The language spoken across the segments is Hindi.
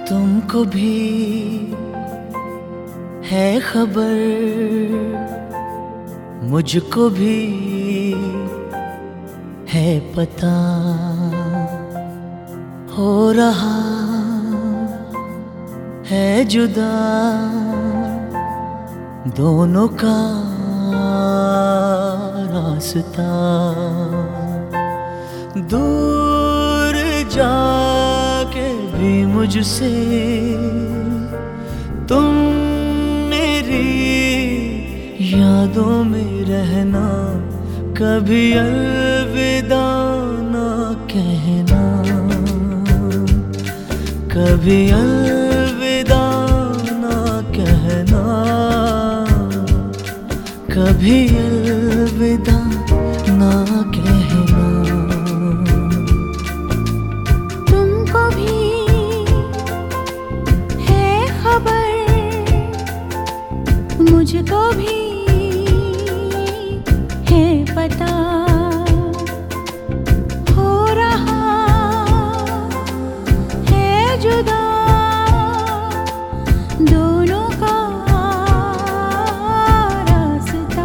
तुमको भी है खबर, मुझको भी है पता, हो रहा है जुदा दोनों का रास्ता। दूर जाके भी मुझसे तुम मेरी यादों में रहना, कभी अलविदा ना कहना, कभी अलविदा ना कहना, कभी अलविदा ना कहना। तुमको भी है खबर, मुझको भी है पता, हो रहा है जुदा दोनों का रास्ता।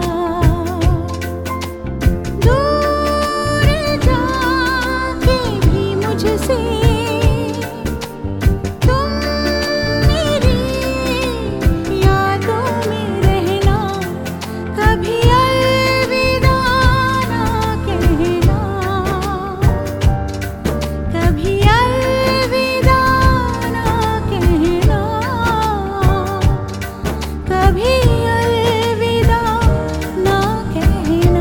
दूर जाके भी मुझसे तुम मेरी यादों में रहना, कभी अलविदा ना कहना, कभी अलविदा ना कहना, कभी अलविदा ना कहना।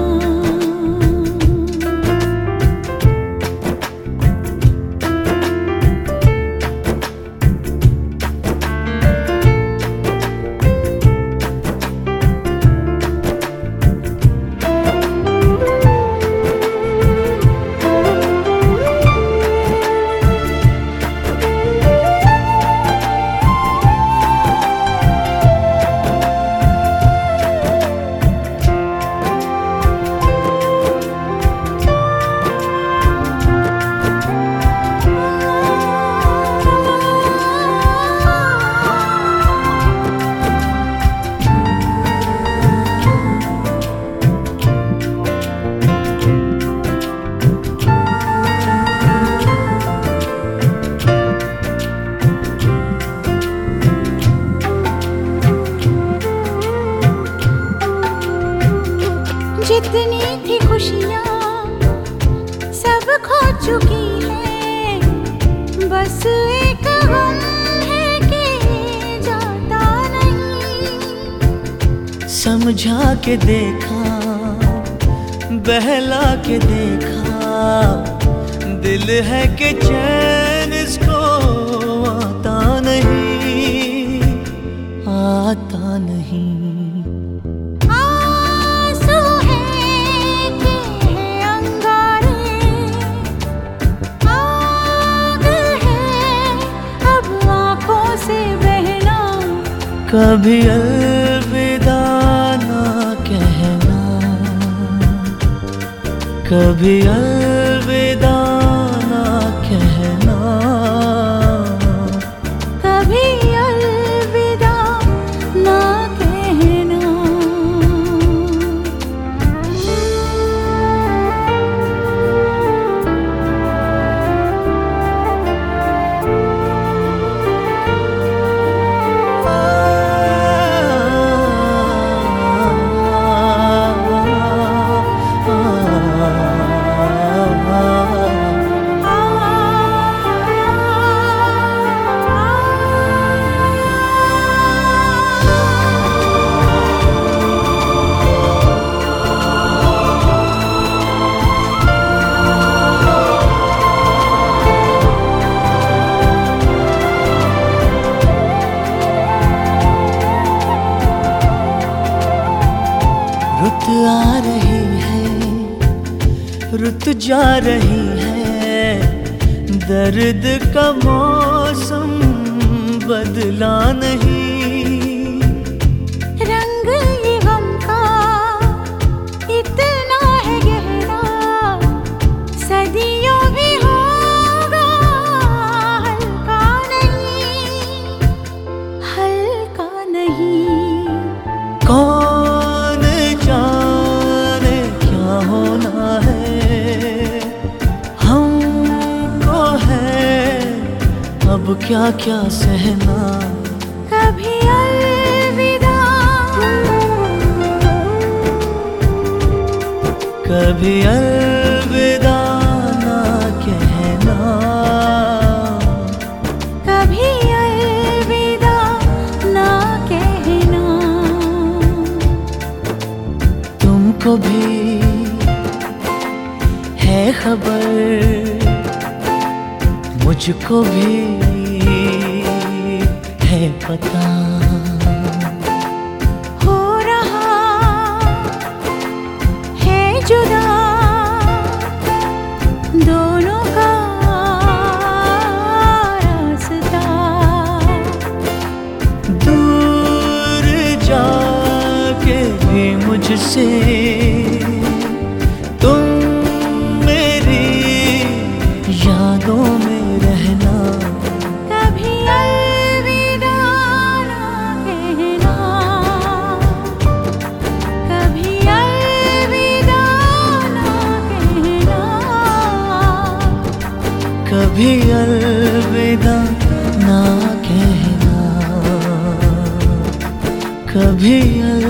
जितनी थी खुशियाँ सब खो चुकी है, बस एक गम है कि जाता नहीं। समझा के देखा, बहला के देखा, दिल है कि चैन इसको आता नहीं, आता नहीं। आंसू है कि है अंगारे, आग है अब आँखों से बहना, कभी अलविदा ना कहना, कभी अलविदा ना कहना, कभी अलविदा ना कहना। रुत आ रही है, रुत जा रही है, दर्द का मौसम बदला नहीं। रंग ये गम का इतना है गहरा, सदियों भी होगा हल्का नहीं। अब क्या क्या सहना। कभी अलविदा, कभी अलविदा ना कहना, कभी अलविदा ना कहना। तुमको भी है खबर, मुझको भी है पता। हो रहा है जुदा दोनों का रास्ता। दूर जाके भी मुझसे तुम मेरी यादों में रहना। कभी अलविदा ना कहना, कभी अलविदा ना कहना, कभी अलविदा ना कहना, कभी